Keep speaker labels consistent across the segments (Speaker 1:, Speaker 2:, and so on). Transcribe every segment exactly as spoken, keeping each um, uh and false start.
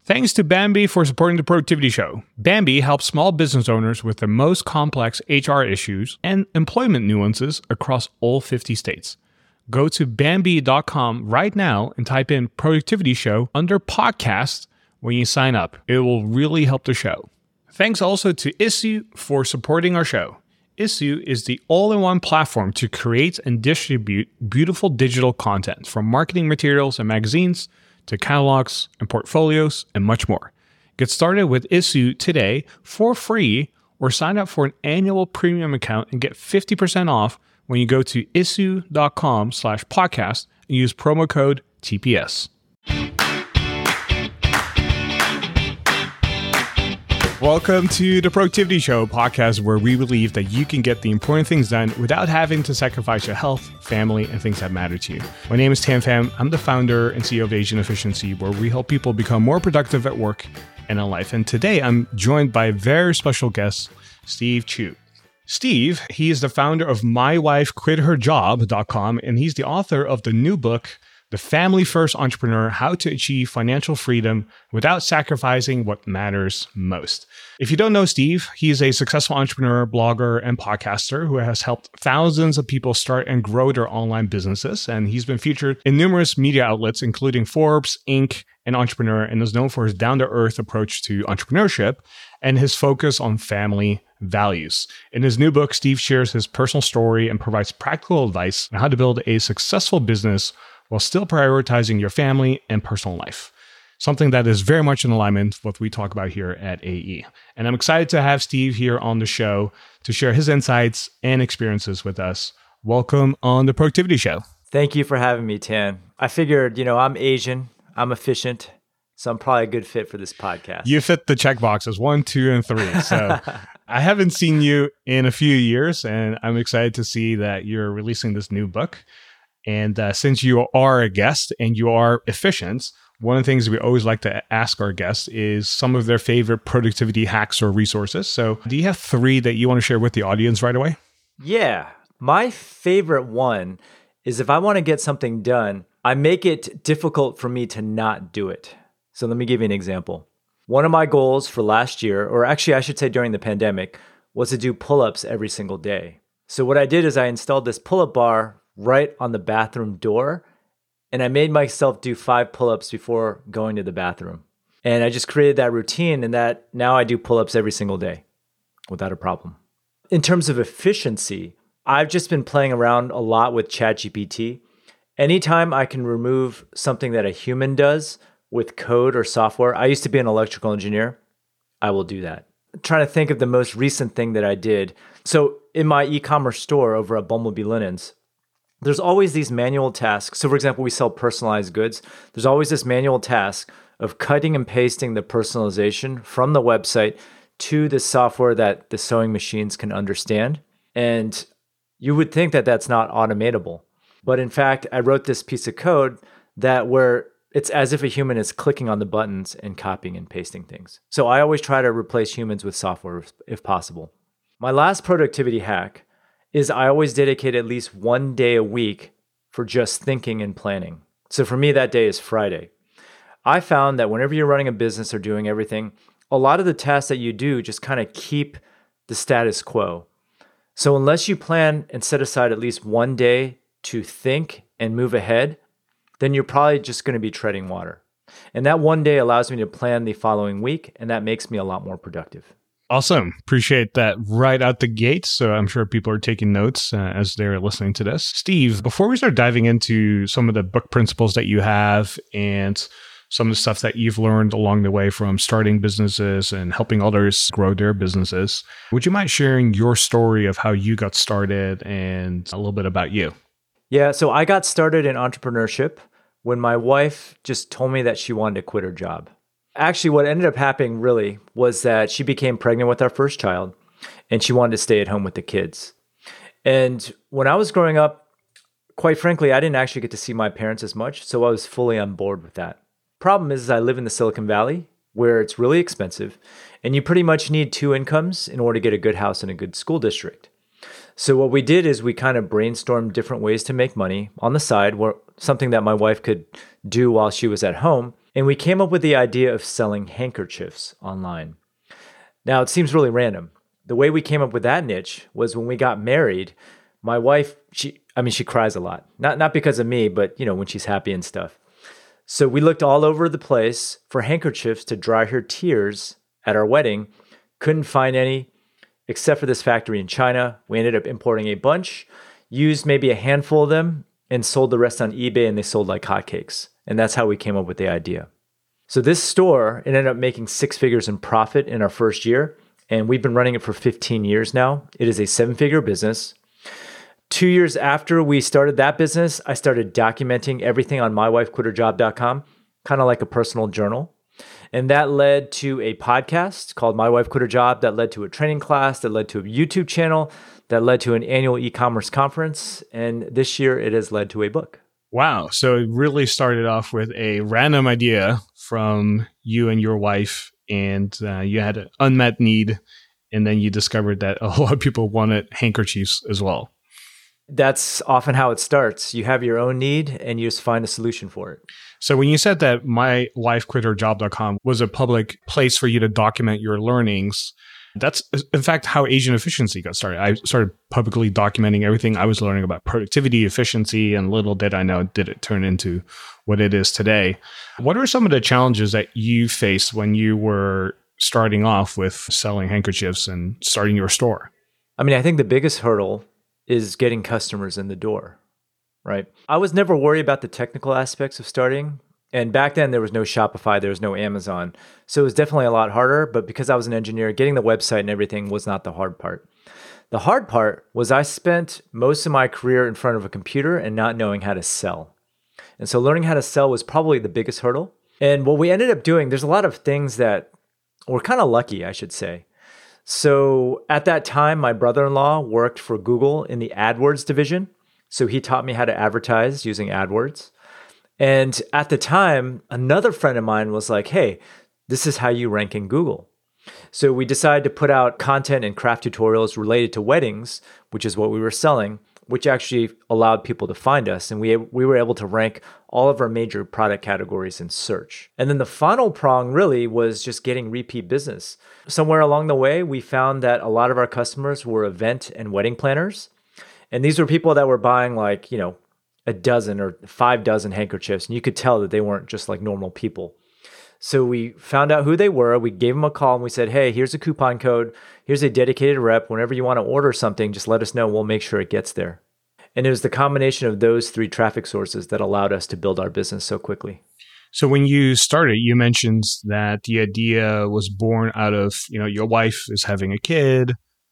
Speaker 1: Thanks to Bambee for supporting the Productivity Show. Bambee helps small business owners with the most complex H R issues and employment nuances across all fifty states. Go to Bambee dot com right now and type in Productivity Show under podcast when you sign up. It will really help the show. Thanks also to Issuu for supporting our show. Issuu is the all-in-one platform to create and distribute beautiful digital content, from marketing materials and magazines to catalogs and portfolios and much more. Get started with Issuu today for free, or sign up for an annual premium account and get fifty percent off when you go to issuu dot com slash podcast and use promo code T P S. Welcome to the Productivity Show podcast, where we believe that you can get the important things done without having to sacrifice your health, family, and things that matter to you. My name is Tan Pham. I'm the founder and C E O of Asian Efficiency, where we help people become more productive at work and in life. And today I'm joined by a very special guest, Steve Chu. Steve, he is the founder of my wife quit her job dot com, and he's the author of the new book, The Family First Entrepreneur: How to Achieve Financial Freedom Without Sacrificing What Matters Most. If you don't know Steve, he's a successful entrepreneur, blogger, and podcaster who has helped thousands of people start and grow their online businesses. And he's been featured in numerous media outlets, including Forbes, Inc, and Entrepreneur, and is known for his down-to-earth approach to entrepreneurship and his focus on family values. In his new book, Steve shares his personal story and provides practical advice on how to build a successful business while still prioritizing your family and personal life. Something that is very much in alignment with what we talk about here at A E. And I'm excited to have Steve here on the show to share his insights and experiences with us. Welcome on the Productivity Show.
Speaker 2: Thank you for having me, Tan. I figured, you know, I'm Asian, I'm efficient, so I'm probably a good fit for this podcast.
Speaker 1: You fit the check boxes one, two, and three. So I haven't seen you in a few years, and I'm excited to see that you're releasing this new book. And uh, since you are a guest and you are efficient, one of the things we always like to ask our guests is some of their favorite productivity hacks or resources. So do you have three that you want to share with the audience right away?
Speaker 2: Yeah. My favorite one is, if I want to get something done, I make it difficult for me to not do it. So let me give you an example. One of my goals for last year, or actually I should say during the pandemic, was to do pull-ups every single day. So what I did is I installed this pull-up bar right on the bathroom door, and I made myself do five pull-ups before going to the bathroom. And I just created that routine, and that now I do pull-ups every single day without a problem. In terms of efficiency, I've just been playing around a lot with ChatGPT. Anytime I can remove something that a human does with code or software, I used to be an electrical engineer, I will do that. I'm trying to think of the most recent thing that I did. So in my e-commerce store over at Bumblebee Linens, there's always these manual tasks. So for example, we sell personalized goods. There's always this manual task of cutting and pasting the personalization from the website to the software that the sewing machines can understand. And you would think that that's not automatable. But in fact, I wrote this piece of code that where it's as if a human is clicking on the buttons and copying and pasting things. So I always try to replace humans with software if, if possible. My last productivity hack is I always dedicate at least one day a week for just thinking and planning. So for me, that day is Friday. I found that whenever you're running a business or doing everything, a lot of the tasks that you do just kind of keep the status quo. So unless you plan and set aside at least one day to think and move ahead, then you're probably just going to be treading water. And that one day allows me to plan the following week, and that makes me a lot more productive.
Speaker 1: Awesome. Appreciate that right out the gate. So I'm sure people are taking notes uh, as they're listening to this. Steve, before we start diving into some of the book principles that you have and some of the stuff that you've learned along the way from starting businesses and helping others grow their businesses, would you mind sharing your story of how you got started and a little bit about you?
Speaker 2: Yeah, so I got started in entrepreneurship when my wife just told me that she wanted to quit her job. Actually, what ended up happening really was that she became pregnant with our first child, and she wanted to stay at home with the kids. And when I was growing up, quite frankly, I didn't actually get to see my parents as much, so I was fully on board with that. Problem is, is I live in the Silicon Valley, where it's really expensive, and you pretty much need two incomes in order to get a good house in a good school district. So what we did is we kind of brainstormed different ways to make money on the side, where something that my wife could do while she was at home. And we came up with the idea of selling handkerchiefs online. Now, it seems really random. The way we came up with that niche was when we got married, my wife, she, I mean, she cries a lot. Not, not because of me, but, you know, when she's happy and stuff. So we looked all over the place for handkerchiefs to dry her tears at our wedding. Couldn't find any, except for this factory in China. We ended up importing a bunch, used maybe a handful of them, and sold the rest on eBay, and they sold like hotcakes. And that's how we came up with the idea. So this store, it ended up making six figures in profit in our first year, and we've been running it for fifteen years now. It is a seven-figure business. Two years after we started that business, I started documenting everything on my wife quit her job dot com, kind of like a personal journal. And that led to a podcast called My Wife Quit Her Job, that led to a training class, that led to a YouTube channel, that led to an annual e-commerce conference. And this year it has led to a book.
Speaker 1: Wow. So it really started off with a random idea from you and your wife, and uh, you had an unmet need. And then you discovered that a lot of people wanted handkerchiefs as well.
Speaker 2: That's often how it starts. You have your own need and you just find a solution for it.
Speaker 1: So when you said that my wife quit her job dot com was a public place for you to document your learnings, that's in fact how Asian Efficiency got started. I started publicly documenting everything I was learning about productivity, efficiency, and little did I know, did it turn into what it is today. What are some of the challenges that you faced when you were starting off with selling handkerchiefs and starting your store?
Speaker 2: I mean, I think the biggest hurdle is getting customers in the door, right? I was never worried about the technical aspects of starting. And back then there was no Shopify, there was no Amazon. So it was definitely a lot harder, but because I was an engineer, getting the website and everything was not the hard part. The hard part was I spent most of my career in front of a computer and not knowing how to sell. And so learning how to sell was probably the biggest hurdle. And what we ended up doing, there's a lot of things that we're kind of lucky, I should say. So at that time, my brother-in-law worked for Google in the AdWords division. So he taught me how to advertise using AdWords. And at the time, another friend of mine was like, hey, this is how you rank in Google. So we decided to put out content and craft tutorials related to weddings, which is what we were selling, which actually allowed people to find us. And we, we were able to rank all of our major product categories in search. And then the final prong really was just getting repeat business. Somewhere along the way, we found that a lot of our customers were event and wedding planners. And these were people that were buying like, you know, a dozen or five dozen handkerchiefs. And you could tell that they weren't just like normal people. So we found out who they were. We gave them a call and we said, hey, here's a coupon code. Here's a dedicated rep. Whenever you want to order something, just let us know. We'll make sure it gets there. And it was the combination of those three traffic sources that allowed us to build our business so quickly.
Speaker 1: So when you started, you mentioned that the idea was born out of, you know, your wife is having a kid.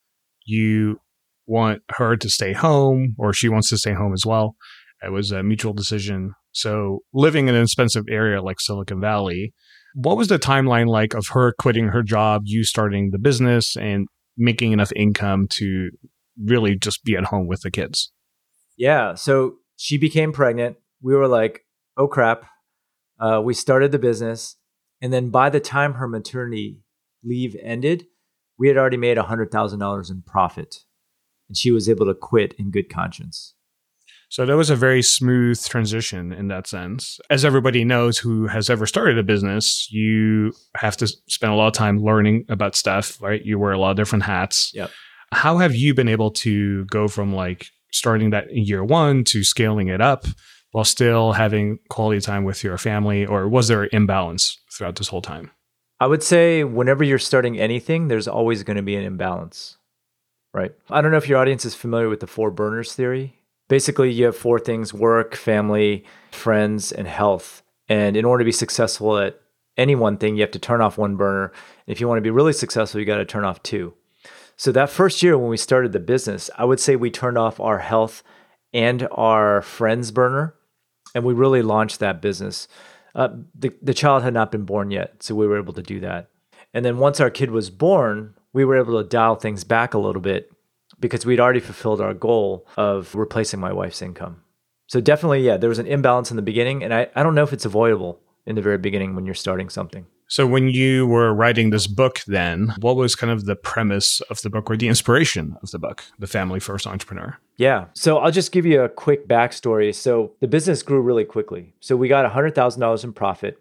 Speaker 1: You want her to stay home, or she wants to stay home as well. It was a mutual decision. So living in an expensive area like Silicon Valley, what was the timeline like of her quitting her job, you starting the business, and making enough income to really just be at home with the kids?
Speaker 2: Yeah. So she became pregnant. We were like, oh crap. Uh, we started the business. And then by the time her maternity leave ended, we had already made one hundred thousand dollars in profit. And she was able to quit in good conscience.
Speaker 1: So that was a very smooth transition in that sense. As everybody knows who has ever started a business, you have to spend a lot of time learning about stuff, right? You wear a lot of different hats.
Speaker 2: Yep.
Speaker 1: How have you been able to go from like starting that in year one to scaling it up while still having quality time with your family? Or was there an imbalance throughout this whole time?
Speaker 2: I would say whenever you're starting anything, there's always going to be an imbalance, right? I don't know if your audience is familiar with the four burners theory. Basically, you have four things: work, family, friends, and health. And in order to be successful at any one thing, you have to turn off one burner. If you want to be really successful, you got to turn off two. So that first year when we started the business, I would say we turned off our health and our friends burner, and we really launched that business. Uh, the, the child had not been born yet, so we were able to do that. And then once our kid was born, we were able to dial things back a little bit because we'd already fulfilled our goal of replacing my wife's income. So definitely, yeah, there was an imbalance in the beginning, and I, I don't know if it's avoidable in the very beginning when you're starting something.
Speaker 1: So when you were writing this book then, what was kind of the premise of the book or the inspiration of the book, The Family First Entrepreneur?
Speaker 2: Yeah. So I'll just give you a quick backstory. So the business grew really quickly. So we got one hundred thousand dollars in profit.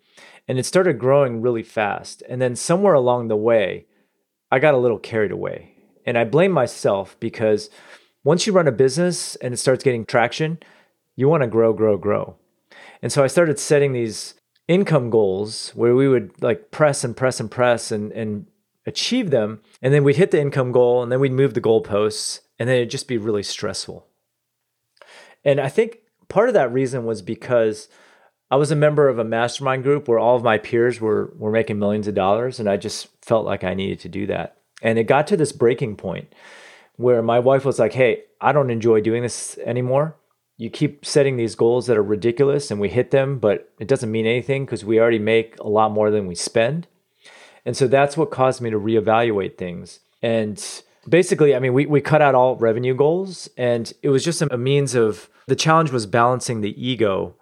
Speaker 2: And it started growing really fast. And then somewhere along the way, I got a little carried away. And I blame myself because once you run a business and it starts getting traction, you want to grow, grow, grow. And so I started setting these income goals where we would like press and press and press and, and achieve them. And then we'd hit the income goal and then we'd move the goalposts and then it'd just be really stressful. And I think part of that reason was because I was a member of a mastermind group where all of my peers were were making millions of dollars, and I just felt like I needed to do that. And it got to this breaking point where my wife was like, hey, I don't enjoy doing this anymore. You keep setting these goals that are ridiculous and we hit them, but it doesn't mean anything because we already make a lot more than we spend. And so that's what caused me to reevaluate things. And basically, I mean, we, we cut out all revenue goals, and it was just a means of, the challenge was balancing the ego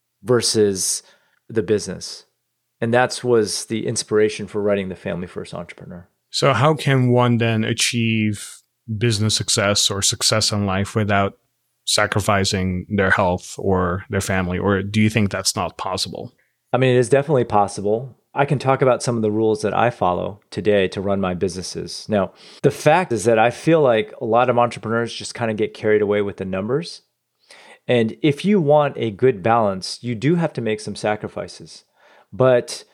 Speaker 2: versus the business. And that was the inspiration for writing The Family First Entrepreneur.
Speaker 1: So how can one then achieve business success or success in life without sacrificing their health or their family? Or do you think that's not possible?
Speaker 2: I mean, it is definitely possible. I can talk about some of the rules that I follow today to run my businesses. Now, the fact is that I feel like a lot of entrepreneurs just kind of get carried away with the numbers. And if you want a good balance, you do have to make some sacrifices. But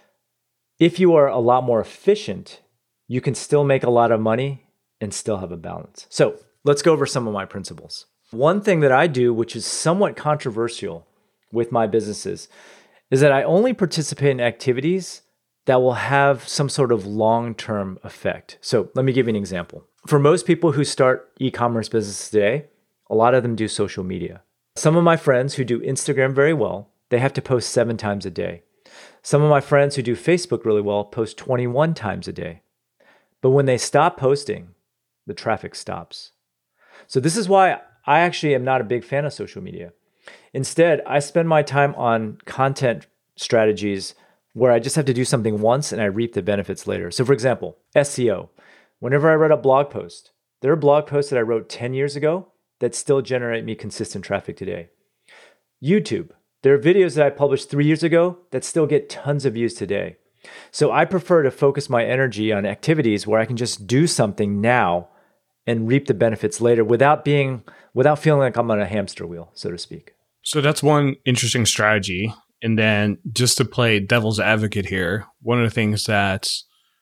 Speaker 2: if you are a lot more efficient, you can still make a lot of money and still have a balance. So let's go over some of my principles. One thing that I do, which is somewhat controversial with my businesses, is that I only participate in activities that will have some sort of long-term effect. So let me give you an example. For most people who start e-commerce businesses today, a lot of them do social media. Some of my friends who do Instagram very well, they have to post seven times a day. Some of my friends who do Facebook really well post twenty-one times a day. But when they stop posting, the traffic stops. So this is why I actually am not a big fan of social media. Instead, I spend my time on content strategies where I just have to do something once and I reap the benefits later. So for example, S E O. Whenever I write a blog post, there are blog posts that I wrote ten years ago that still generate me consistent traffic today. YouTube. There are videos that I published three years ago that still get tons of views today. So I prefer to focus my energy on activities where I can just do something now and reap the benefits later without being, without feeling like I'm on a hamster wheel, so to speak.
Speaker 1: So that's one interesting strategy. And then just to play devil's advocate here, one of the things that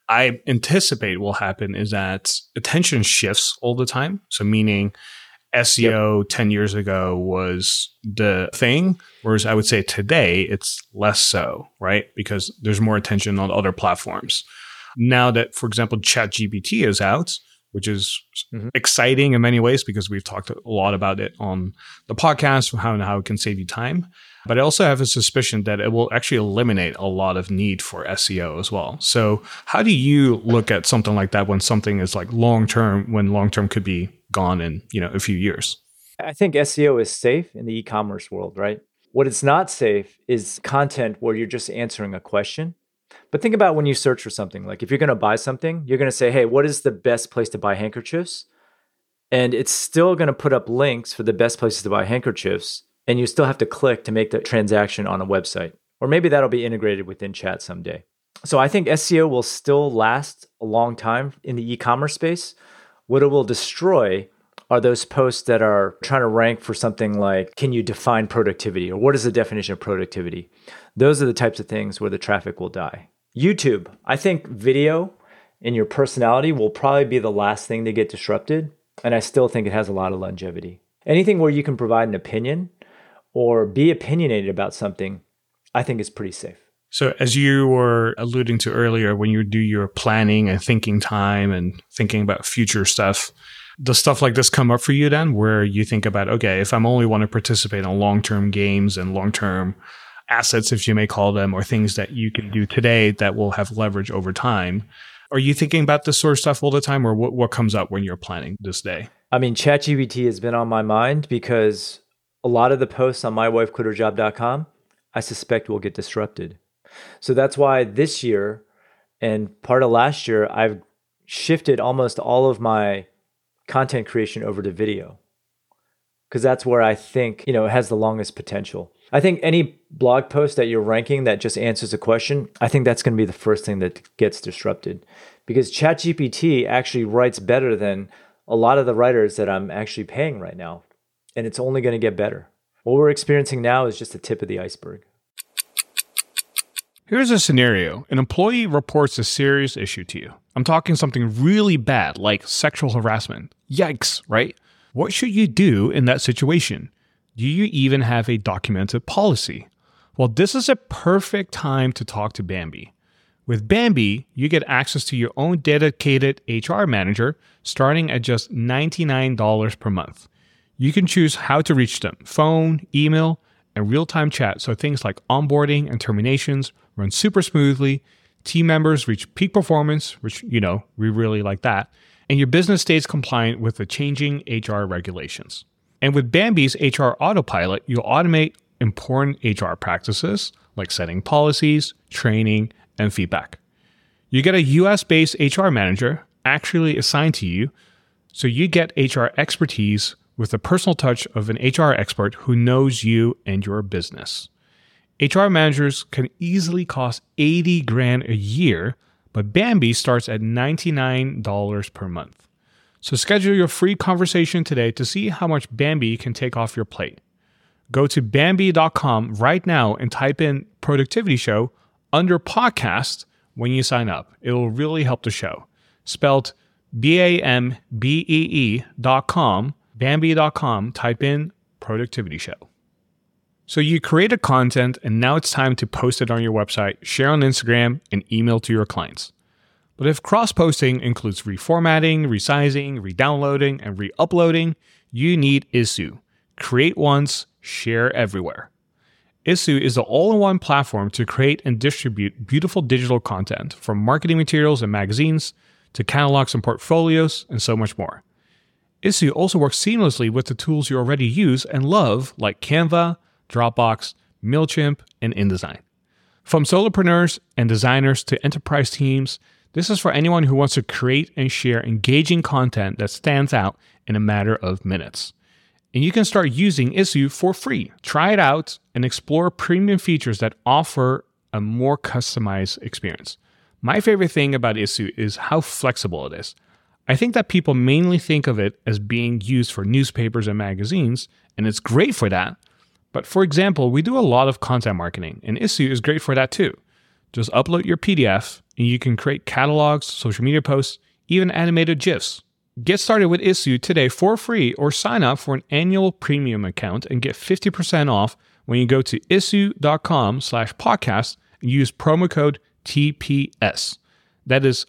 Speaker 1: I anticipate will happen is that attention shifts all the time. So meaning S E O yep. ten years ago was the thing, whereas I would say today it's less so, right? Because there's more attention on other platforms. Now that, for example, ChatGPT is out, which is mm-hmm. exciting in many ways because we've talked a lot about it on the podcast, how and how it can save you time. But I also have a suspicion that it will actually eliminate a lot of need for S E O as well. So how do you look at something like that when something is like long-term, when long-term could be gone in, you know, a few years?
Speaker 2: I think S E O is safe in the e-commerce world, right? What it's not safe is content where you're just answering a question. But think about when you search for something, like if you're going to buy something, you're going to say, hey, what is the best place to buy handkerchiefs? And it's still going to put up links for the best places to buy handkerchiefs. And you still have to click to make the transaction on a website. Or maybe that'll be integrated within chat someday. So I think S E O will still last a long time in the e-commerce space. What it will destroy are those posts that are trying to rank for something like, can you define productivity? Or what is the definition of productivity? Those are the types of things where the traffic will die. YouTube, I think video and your personality will probably be the last thing to get disrupted. And I still think it has a lot of longevity. Anything where you can provide an opinion or be opinionated about something, I think is pretty safe.
Speaker 1: So as you were alluding to earlier, when you do your planning and thinking time and thinking about future stuff, does stuff like this come up for you then, where you think about, okay, if I'm only want to participate in long-term games and long-term assets, if you may call them, or things that you can do today that will have leverage over time, are you thinking about this sort of stuff all the time, or what, what comes up when you're planning this day?
Speaker 2: I mean, ChatGPT has been on my mind because a lot of the posts on my wife quit her job dot com, I suspect will get disrupted. So that's why this year and part of last year, I've shifted almost all of my content creation over to video because that's where I think, you know, it has the longest potential. I think any blog post that you're ranking that just answers a question, I think that's going to be the first thing that gets disrupted. Because ChatGPT actually writes better than a lot of the writers that I'm actually paying right now. And it's only going to get better. What we're experiencing now is just the tip of the iceberg.
Speaker 1: Here's a scenario. An employee reports a serious issue to you. I'm talking something really bad, like sexual harassment. Yikes, right? What should you do in that situation? Do you even have a documented policy? Well, this is a perfect time to talk to Bambee. With Bambee, you get access to your own dedicated H R manager starting at just ninety-nine dollars per month. You can choose how to reach them, phone, email, and real-time chat, so things like onboarding and terminations run super smoothly, team members reach peak performance, which, you know, we really like that, and your business stays compliant with the changing H R regulations. And with Bambee's H R Autopilot, you'll automate important H R practices like setting policies, training, and feedback. You get a U S-based H R manager actually assigned to you, so you get H R expertise with the personal touch of an H R expert who knows you and your business. H R managers can easily cost eighty grand a year, but Bambee starts at ninety-nine dollars per month. So schedule your free conversation today to see how much Bambee can take off your plate. Go to Bambee dot com right now and type in Productivity Show under podcast when you sign up. It will really help the show. Spelled B A M B E E dot com, Bambee dot com, type in Productivity Show. So you created content and now it's time to post it on your website, share on Instagram, and email to your clients. But if cross-posting includes reformatting, resizing, redownloading, and re-uploading, you need Issuu. Create once, share everywhere. Issuu is the all-in-one platform to create and distribute beautiful digital content, from marketing materials and magazines to catalogs and portfolios, and so much more. Issuu also works seamlessly with the tools you already use and love, like Canva, Dropbox, MailChimp, and InDesign. From solopreneurs and designers to enterprise teams, this is for anyone who wants to create and share engaging content that stands out in a matter of minutes. And you can start using Issuu for free. Try it out and explore premium features that offer a more customized experience. My favorite thing about Issuu is how flexible it is. I think that people mainly think of it as being used for newspapers and magazines, and it's great for that. But for example, we do a lot of content marketing, and Issuu is great for that too. Just upload your P D F, and you can create catalogs, social media posts, even animated GIFs. Get started with Issuu today for free, or sign up for an annual premium account and get fifty percent off when you go to issuu.com slash podcast and use promo code T P S. That is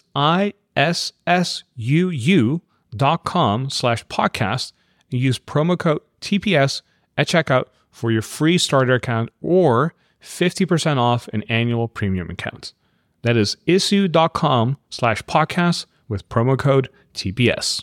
Speaker 1: I-S-S-U-U dot com slash podcast and use promo code T P S at checkout for your free starter account or fifty percent off an annual premium account. That is issuu.com slash podcast with promo code T P S.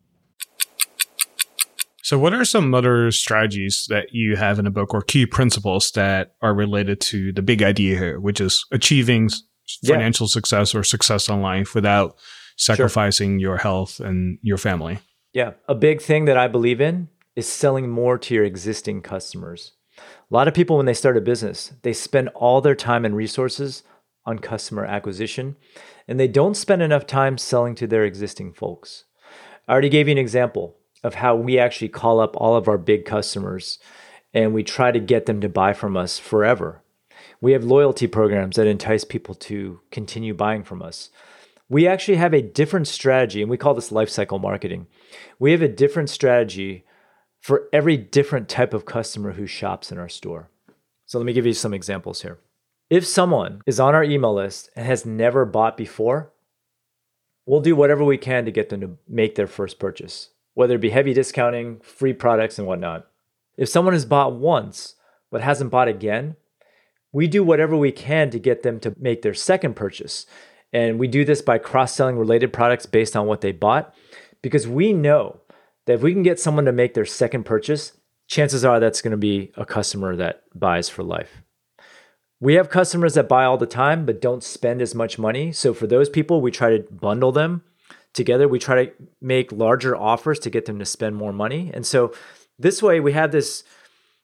Speaker 1: So what are some other strategies that you have in the book or key principles that are related to the big idea here, which is achieving financial yeah. success or success in life without sacrificing sure. your health and your family?
Speaker 2: Yeah. A big thing that I believe in is selling more to your existing customers. A lot of people, when they start a business, they spend all their time and resources on customer acquisition, and they don't spend enough time selling to their existing folks. I already gave you an example of how we actually call up all of our big customers and we try to get them to buy from us forever. We have loyalty programs that entice people to continue buying from us. We actually have a different strategy, and we call this lifecycle marketing. We have a different strategy for every different type of customer who shops in our store. So let me give you some examples here. If someone is on our email list and has never bought before, we'll do whatever we can to get them to make their first purchase, whether it be heavy discounting, free products, and whatnot. If someone has bought once but hasn't bought again, we do whatever we can to get them to make their second purchase. And we do this by cross-selling related products based on what they bought, because we know that if we can get someone to make their second purchase, chances are that's going to be a customer that buys for life. We have customers that buy all the time but don't spend as much money. So for those people, we try to bundle them together. We try to make larger offers to get them to spend more money. And so this way we have this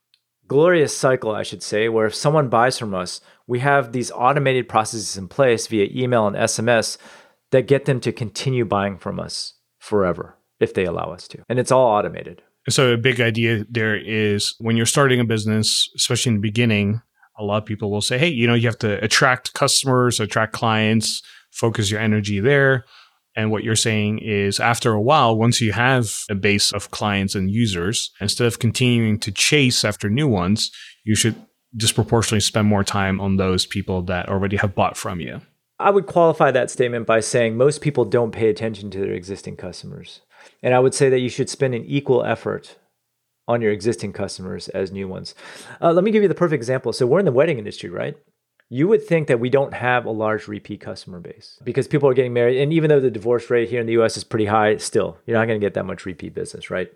Speaker 2: glorious cycle, I should say, where if someone buys from us, we have these automated processes in place via email and S M S that get them to continue buying from us forever if they allow us to. And it's all automated.
Speaker 1: So a big idea there is when you're starting a business, especially in the beginning, a lot of people will say, hey, you know, you have to attract customers, attract clients, focus your energy there. And what you're saying is after a while, once you have a base of clients and users, instead of continuing to chase after new ones, you should disproportionately spend more time on those people that already have bought from you.
Speaker 2: I would qualify that statement by saying most people don't pay attention to their existing customers. And I would say that you should spend an equal effort on your existing customers as new ones. Uh, let me give you the perfect example. So we're in the wedding industry, right? You would think that we don't have a large repeat customer base because people are getting married. And even though the divorce rate here in the U S is pretty high, still, you're not going to get that much repeat business, right?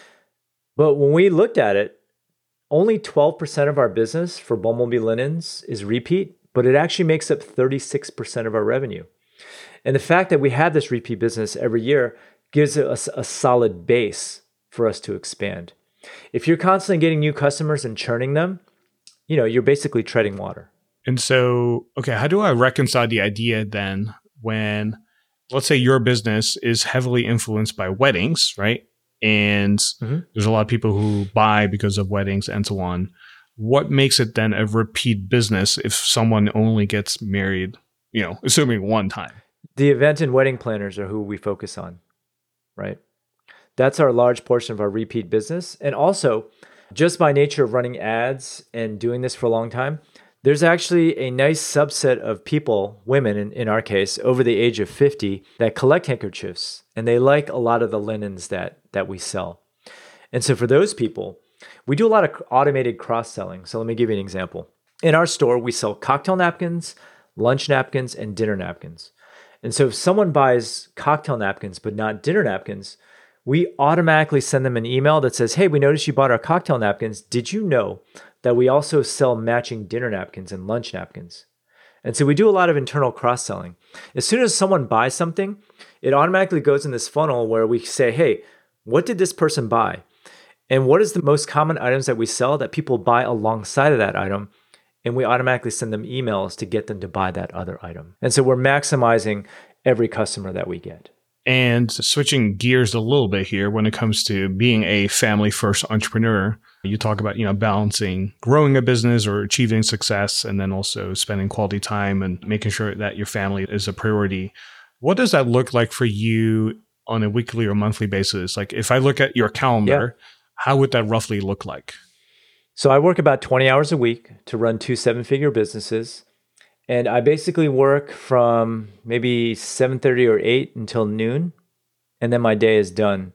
Speaker 2: But when we looked at it, only twelve percent of our business for Bumblebee Linens is repeat, but it actually makes up thirty-six percent of our revenue. And the fact that we have this repeat business every year gives us a solid base for us to expand. If you're constantly getting new customers and churning them, you know, you're basically treading water.
Speaker 1: And so, okay, how do I reconcile the idea then when, let's say your business is heavily influenced by weddings, right? And mm-hmm. there's a lot of people who buy because of weddings and so on. What makes it then a repeat business if someone only gets married, you know, assuming one time?
Speaker 2: The event and wedding planners are who we focus on, right? That's our large portion of our repeat business. And also, just by nature of running ads and doing this for a long time, there's actually a nice subset of people, women in, in our case, over the age of fifty that collect handkerchiefs. And they like a lot of the linens that, that we sell. And so for those people, we do a lot of automated cross-selling. So let me give you an example. In our store, we sell cocktail napkins, lunch napkins, and dinner napkins. And so if someone buys cocktail napkins but not dinner napkins, we automatically send them an email that says, hey, we noticed you bought our cocktail napkins. Did you know that we also sell matching dinner napkins and lunch napkins? And so we do a lot of internal cross-selling. As soon as someone buys something, it automatically goes in this funnel where we say, hey, what did this person buy? And what is the most common items that we sell that people buy alongside of that item? And we automatically send them emails to get them to buy that other item. And so we're maximizing every customer that we get.
Speaker 1: And switching gears a little bit here when it comes to being a family-first entrepreneur, you talk about, you know, balancing growing a business or achieving success and then also spending quality time and making sure that your family is a priority. What does that look like for you on a weekly or monthly basis? Like if I look at your calendar, yeah. how would that roughly look like?
Speaker 2: So I work about twenty hours a week to run two seven-figure businesses. And I basically work from maybe seven thirty or eight until noon, and then my day is done.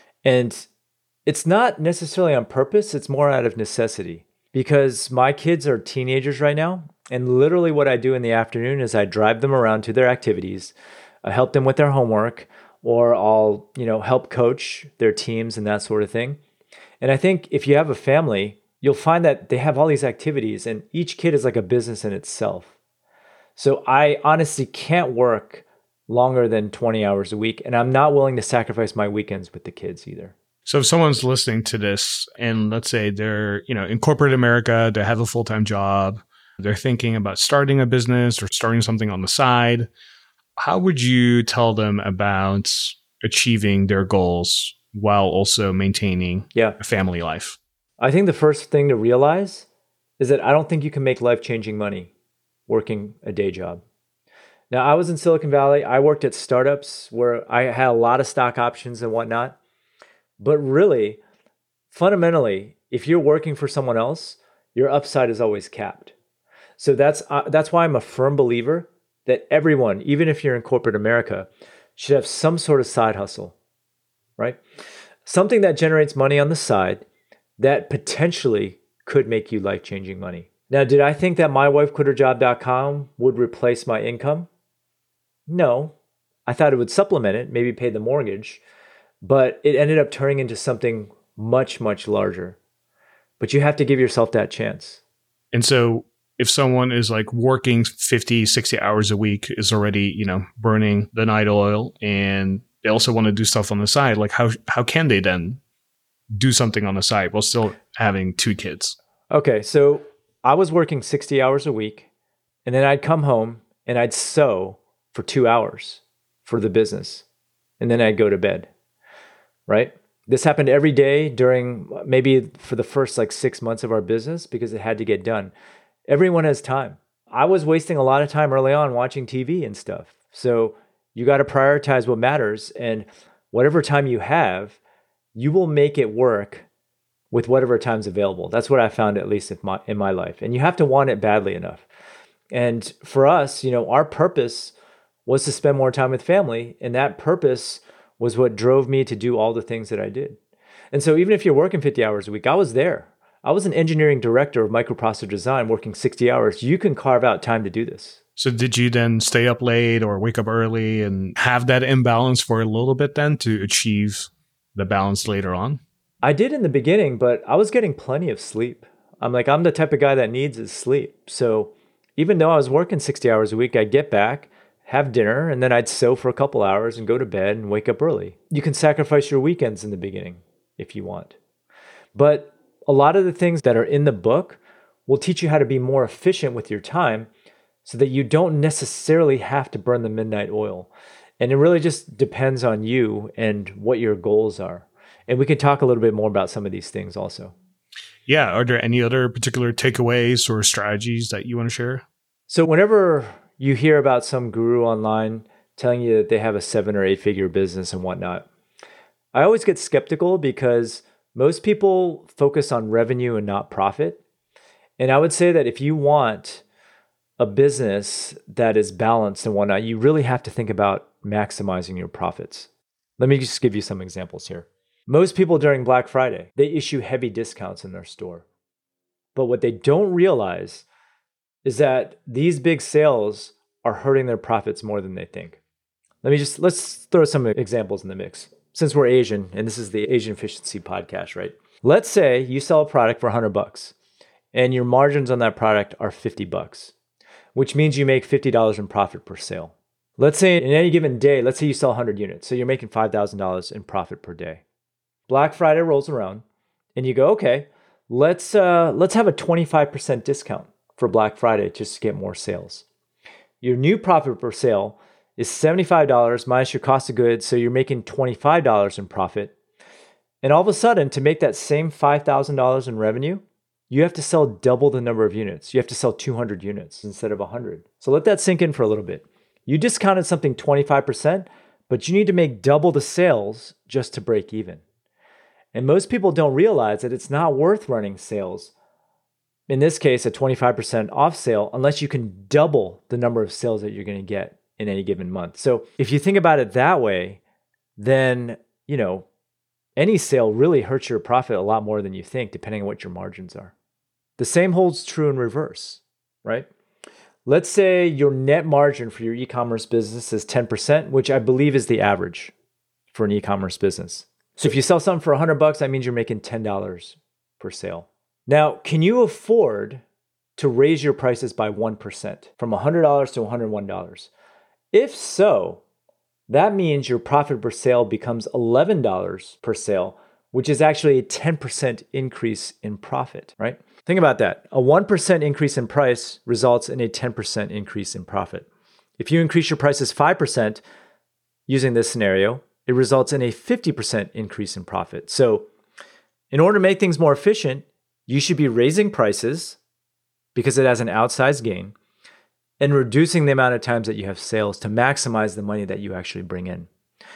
Speaker 2: And it's not necessarily on purpose, it's more out of necessity. Because my kids are teenagers right now, and literally what I do in the afternoon is I drive them around to their activities, I help them with their homework, or I'll, you know, help coach their teams and that sort of thing. And I think if you have a family, you'll find that they have all these activities, and each kid is like a business in itself. So I honestly can't work longer than twenty hours a week, and I'm not willing to sacrifice my weekends with the kids either.
Speaker 1: So if someone's listening to this and let's say they're, you know, in corporate America, they have a full-time job, they're thinking about starting a business or starting something on the side, how would you tell them about achieving their goals while also maintaining
Speaker 2: yeah.
Speaker 1: a family life?
Speaker 2: I think the first thing to realize is that I don't think you can make life-changing money working a day job. Now, I was in Silicon Valley. I worked at startups where I had a lot of stock options and whatnot. But really, fundamentally, if you're working for someone else, your upside is always capped. So that's uh, that's why I'm a firm believer that everyone, even if you're in corporate America, should have some sort of side hustle, right? Something that generates money on the side that potentially could make you life-changing money. Now, did I think that my wife quit her job dot com would replace my income? No. I thought it would supplement it, maybe pay the mortgage, but it ended up turning into something much, much larger. But you have to give yourself that chance.
Speaker 1: And so if someone is like working fifty, sixty hours a week, is already, you know, burning the night oil, and they also want to do stuff on the side, like how how can they then do something on the side while still having two kids?
Speaker 2: Okay, so I was working sixty hours a week, and then I'd come home and I'd sew for two hours for the business, and then I'd go to bed, right? This happened every day during maybe for the first like six months of our business because it had to get done. Everyone has time. I was wasting a lot of time early on watching T V and stuff. So you got to prioritize what matters, and whatever time you have, you will make it work with whatever time's available. That's what I found, at least in my, in my life. And you have to want it badly enough. And for us, you know, our purpose was to spend more time with family. And that purpose was what drove me to do all the things that I did. And so even if you're working fifty hours a week, I was there. I was an engineering director of microprocessor design working sixty hours. You can carve out time to do this.
Speaker 1: So did you then stay up late or wake up early and have that imbalance for a little bit then to achieve the balance later on?
Speaker 2: I did in the beginning, but I was getting plenty of sleep. I'm like, I'm the type of guy that needs his sleep. So even though I was working sixty hours a week, I'd get back, have dinner, and then I'd sew for a couple hours and go to bed and wake up early. You can sacrifice your weekends in the beginning if you want. But a lot of the things that are in the book will teach you how to be more efficient with your time so that you don't necessarily have to burn the midnight oil. And it really just depends on you and what your goals are. And we can talk a little bit more about some of these things also.
Speaker 1: Yeah. Are there any other particular takeaways or strategies that you want to share?
Speaker 2: So whenever you hear about some guru online telling you that they have a seven or eight figure business and whatnot, I always get skeptical because most people focus on revenue and not profit. And I would say that if you want a business that is balanced and whatnot, you really have to think about maximizing your profits. Let me just give you some examples here. Most people during Black Friday, they issue heavy discounts in their store. But what they don't realize is that these big sales are hurting their profits more than they think. Let me just, let's throw some examples in the mix. Since we're Asian, and this is the Asian Efficiency Podcast, right? Let's say you sell a product for one hundred bucks, and your margins on that product are fifty bucks, which means you make fifty dollars in profit per sale. Let's say in any given day, let's say you sell one hundred units, so you're making five thousand dollars in profit per day. Black Friday rolls around and you go, okay, let's uh, let's have a twenty-five percent discount for Black Friday just to get more sales. Your new profit per sale is seventy-five dollars minus your cost of goods, so you're making twenty-five dollars in profit. And all of a sudden, to make that same five thousand dollars in revenue, you have to sell double the number of units. You have to sell two hundred units instead of one hundred. So let that sink in for a little bit. You discounted something twenty-five percent, but you need to make double the sales just to break even. And most people don't realize that it's not worth running sales, in this case, a twenty-five percent off sale, unless you can double the number of sales that you're going to get in any given month. So if you think about it that way, then, you know, any sale really hurts your profit a lot more than you think, depending on what your margins are. The same holds true in reverse, right? Let's say your net margin for your e-commerce business is ten percent, which I believe is the average for an e-commerce business. So if you sell something for one hundred bucks, that means you're making ten dollars per sale. Now, can you afford to raise your prices by one percent from one hundred dollars to one hundred one dollars? If so, that means your profit per sale becomes eleven dollars per sale, which is actually a ten percent increase in profit, right? Think about that. A one percent increase in price results in a ten percent increase in profit. If you increase your prices five percent using this scenario, it results in a fifty percent increase in profit. So in order to make things more efficient, you should be raising prices because it has an outsized gain and reducing the amount of times that you have sales to maximize the money that you actually bring in.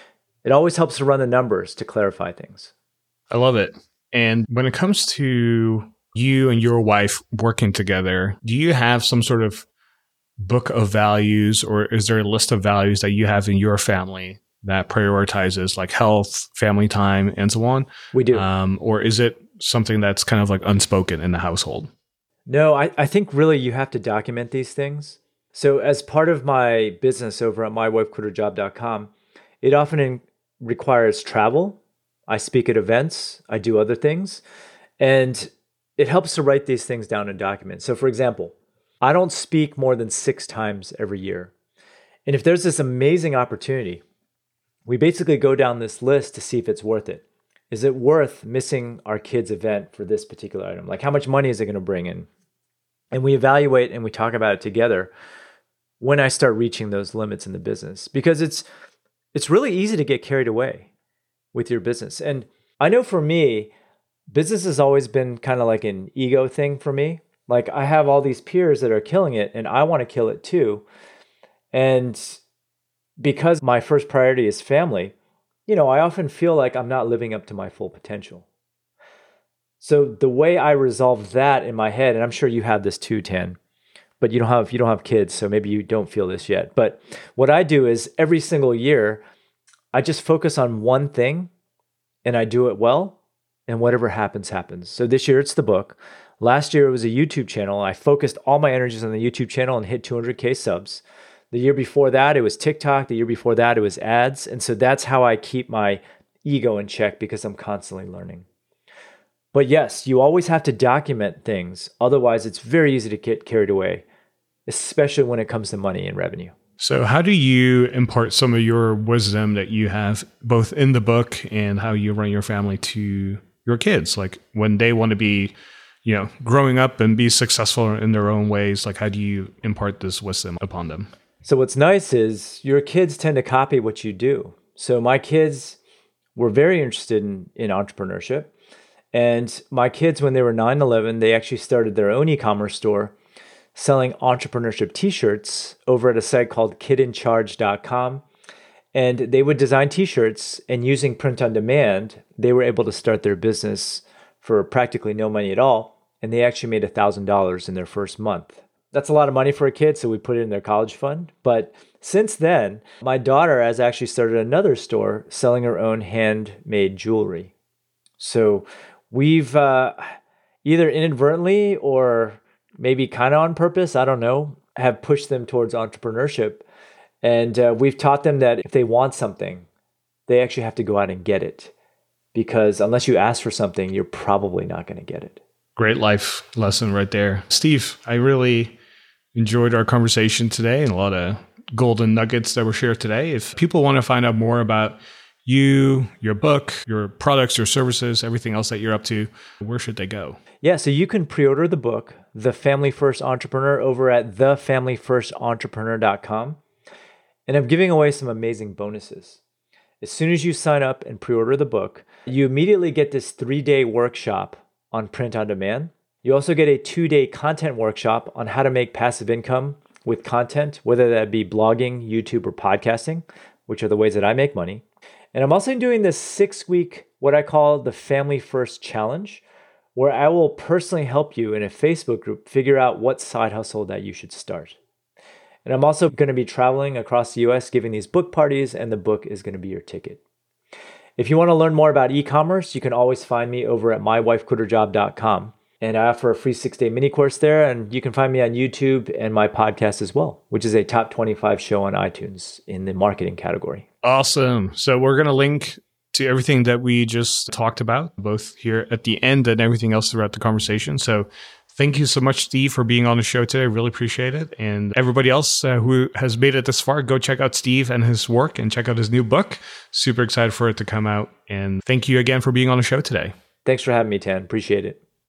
Speaker 2: It always helps to run the numbers to clarify things.
Speaker 1: I love it. And when it comes to you and your wife working together, do you have some sort of book of values, or is there a list of values that you have in your family that prioritizes like health, family time, and so on?
Speaker 2: We do.
Speaker 1: Um, or is it something that's kind of like unspoken in the household?
Speaker 2: No, I, I think really you have to document these things. So as part of my business over at my wife quit her job dot com, it often in, requires travel. I speak at events. I do other things. And it helps to write these things down in documents. So for example, I don't speak more than six times every year. And if there's this amazing opportunity, we basically go down this list to see if it's worth it. is it worth missing our kids' event for this particular item? Like, how much money is it going to bring in? And we evaluate and we talk about it together when I start reaching those limits in the business, because it's it's really easy to get carried away with your business. And I know for me, business has always been kind of like an ego thing for me. Like, I have all these peers that are killing it and I want to kill it too. And because my first priority is family, you know, I often feel like I'm not living up to my full potential. So the way I resolve that in my head, and I'm sure you have this too, Tan, but you don't have you don't have kids, so maybe you don't feel this yet. But what I do is every single year, I just focus on one thing and I do it well, and whatever happens, happens. So this year it's the book. Last year it was a YouTube channel. I focused all my energies on the YouTube channel and hit two hundred K subs. The year before that, it was TikTok. The year before that, it was ads. And so that's how I keep my ego in check, because I'm constantly learning. But yes, you always have to document things. Otherwise, it's very easy to get carried away, especially when it comes to money and revenue.
Speaker 1: So how do you impart some of your wisdom that you have both in the book and how you run your family to your kids? Like, when they want to be, you know, growing up and be successful in their own ways, like, how do you impart this wisdom upon them?
Speaker 2: So what's nice is your kids tend to copy what you do. So my kids were very interested in, in entrepreneurship. And my kids, when they were nine, eleven, they actually started their own e-commerce store selling entrepreneurship t-shirts over at a site called kid in charge dot com. And they would design t-shirts, and using print on demand, they were able to start their business for practically no money at all. And they actually made one thousand dollars in their first month. That's a lot of money for a kid, so we put it in their college fund. But since then, my daughter has actually started another store selling her own handmade jewelry. So we've uh, either inadvertently or maybe kind of on purpose, I don't know, have pushed them towards entrepreneurship. And uh, we've taught them that if they want something, they actually have to go out and get it. Because unless you ask for something, you're probably not going to get it.
Speaker 1: Great life lesson right there. Steve, I really enjoyed our conversation today and a lot of golden nuggets that were shared today. If people want to find out more about you, your book, your products, your services, everything else that you're up to, where should they go?
Speaker 2: Yeah, so you can pre-order the book, The Family First Entrepreneur, over at the family first entrepreneur dot com. And I'm giving away some amazing bonuses. As soon as you sign up and pre-order the book, you immediately get this three-day workshop on print on demand. You also get a two-day content workshop on how to make passive income with content, whether that be blogging, YouTube, or podcasting, which are the ways that I make money. And I'm also doing this six-week, what I call the Family First Challenge, where I will personally help you in a Facebook group figure out what side hustle that you should start. And I'm also going to be traveling across the U S giving these book parties, and the book is going to be your ticket. If you want to learn more about e-commerce, you can always find me over at my wife quit her job dot com. And I offer a free six-day mini course there, and you can find me on YouTube and my podcast as well, which is a top twenty-five show on iTunes in the marketing category.
Speaker 1: Awesome. So we're going to link to everything that we just talked about, both here at the end and everything else throughout the conversation. So thank you so much, Steve, for being on the show today. Really appreciate it. And everybody else uh, who has made it this far, go check out Steve and his work and check out his new book. Super excited for it to come out. And thank you again for being on the show today.
Speaker 2: Thanks for having me, Tan. Appreciate it.